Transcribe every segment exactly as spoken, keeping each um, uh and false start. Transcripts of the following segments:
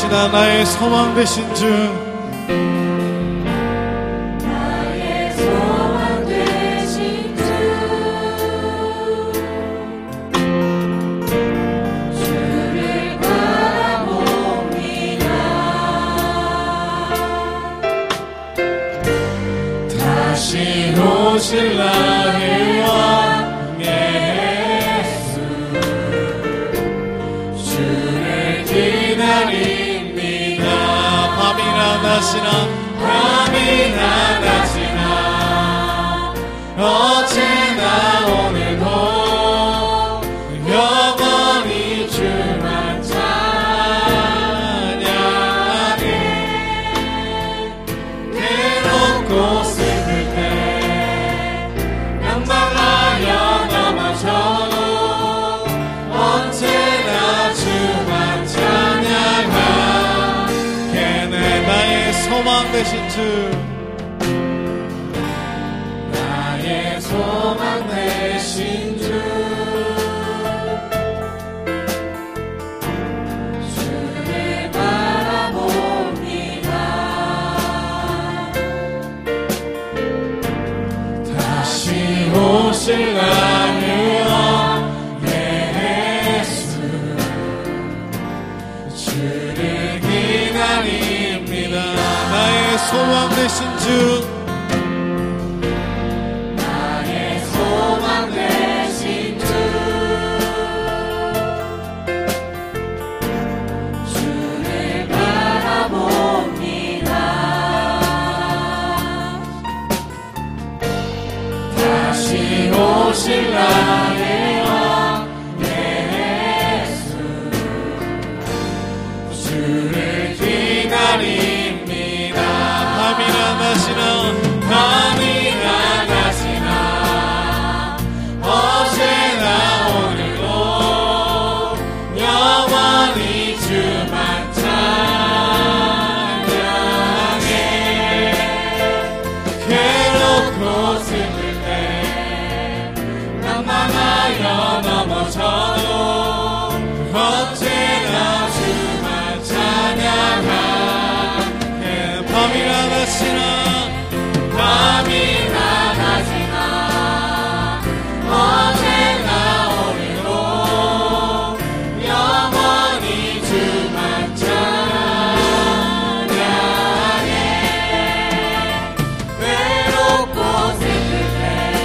되시나 나의 소망 되신 주, 나의 소망 되신 주, 주를 바라봅니다. 다시 오실 나의 왕 예수, 주를 기다립니다. 밤이나 낮이나 밤이나 낮이나 어제나 오늘도 영원히 주만 찬양해. 괴롭고 슬플 때 낭망하여 넘어져도 언제나 주만 찬양하게. 나의 소망 되신 주, 나의 소망 되신 주, 주를 바라봅니다. 다시 오실 나의 왕 예수, 주를 기다립니다. 나의 소망 되신 주, 나의 소망 되신 주, 주를 바라봅니다. 다시 오실 나의 왕 예수, 주를 기다립니다. 밤이나 낮이나 밤이나 낮이나 어제나 오늘도 영원히 주만 찬양해. 괴롭고 슬플 때 낭만하여 넘어져도 언제나 주만 찬양하게. 밤이나 낮이나 밤이나 낮이나 어제나 오늘도 영원히 주만 찬양해. 외롭고 슬플 때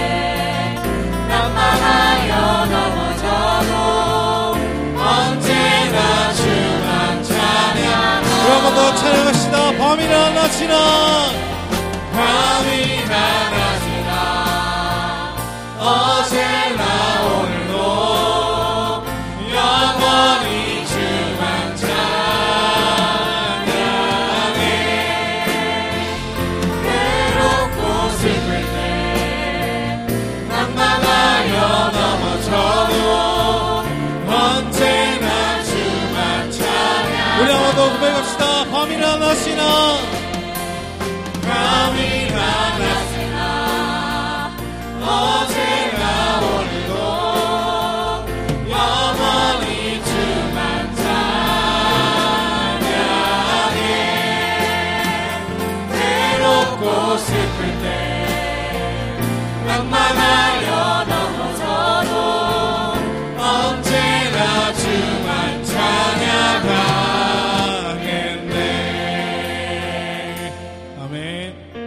낭만하여 넘어져도 언제나 주만 찬양하게. 우리 한번 더 찬양합시다. 밤이나 낮이나 밤이나 낮이나 어제나 오늘도 영원히 주만 찬양해. 괴롭고 슬플 때 낭만하여 넘어져도 언제나 주만 찬양해. 우리 한번 더 고백합시다. 밤이나 낮이나 밤이나 낮이나 어제나 오늘도 영원히 주만 찬양해. 괴롭고 슬플 때 낭만하여